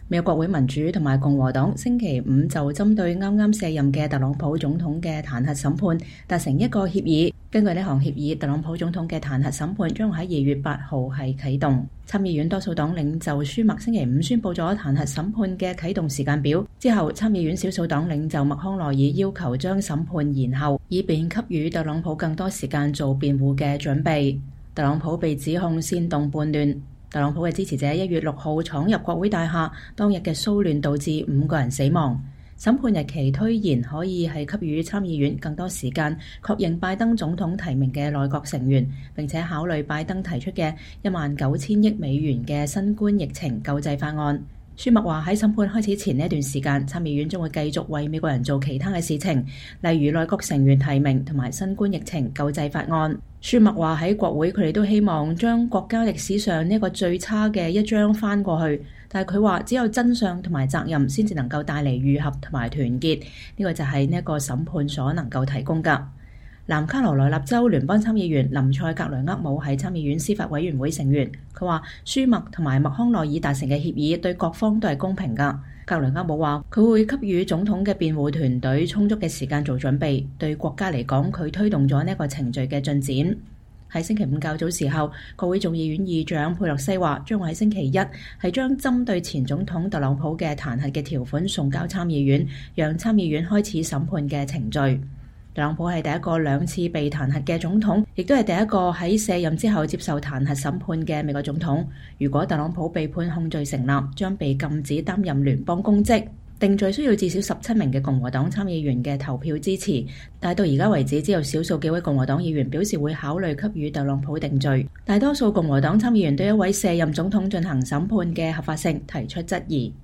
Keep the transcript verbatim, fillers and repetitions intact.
美國國會民主同埋共和黨星期五就針對啱啱卸任嘅特朗普總統嘅彈劾審判達成一個協議。根據呢項協議，特朗普總統嘅彈劾審判將喺二月八號係啟動。參議院多數黨領袖舒默星期五宣布咗彈劾審判嘅啟動時間表之後，參議院少數黨領袖麥康奈爾要求將審判延後，以便給予特朗普更多時間做辯護嘅準備。特朗普被指控煽動叛亂。特朗普嘅支持者一月六號闖入國會大廈，當日嘅騷亂導致五個人死亡。審判日期推延可以係給予參議院更多時間確認拜登總統提名嘅內閣成員，並且考慮拜登提出嘅一萬九千億美元嘅新冠疫情救濟法案。舒默話喺審判開始前呢一段時間，參議院將會繼續為美國人做其他嘅事情，例如內閣成員提名同埋新冠疫情救濟法案。舒默話喺國會佢哋都希望將國家歷史上呢個最差嘅一章翻過去，但係佢話只有真相同埋責任先至能夠帶嚟愈合同埋團結，呢、這個就係呢一個審判所能夠提供㗎。南卡羅來納州聯邦參議員林塞格雷厄姆係參議院司法委員會成員，佢話舒默同埋麥康奈爾達成嘅協議對各方都係公平㗎。格雷厄姆話佢會給予總統嘅辯護團隊充足嘅時間做準備，對國家嚟講佢推動咗呢一個程序嘅進展。喺星期五較早時候，國會眾議院議長佩洛西話將會喺星期一係將針對前總統特朗普嘅彈劾嘅條款送交參議院，讓參議院開始審判嘅程序。特朗普係第一個兩次被彈劾嘅總統，亦都係第一個喺卸任之後接受彈劾審判嘅美國總統。如果特朗普被判控罪成立，將被禁止擔任聯邦公職。定罪需要至少十七名嘅共和黨參議員嘅投票支持，但到而家為止，只有少數幾位共和黨議員表示會考慮給予特朗普定罪。大多數共和黨參議員對一位卸任總統進行審判嘅合法性提出質疑。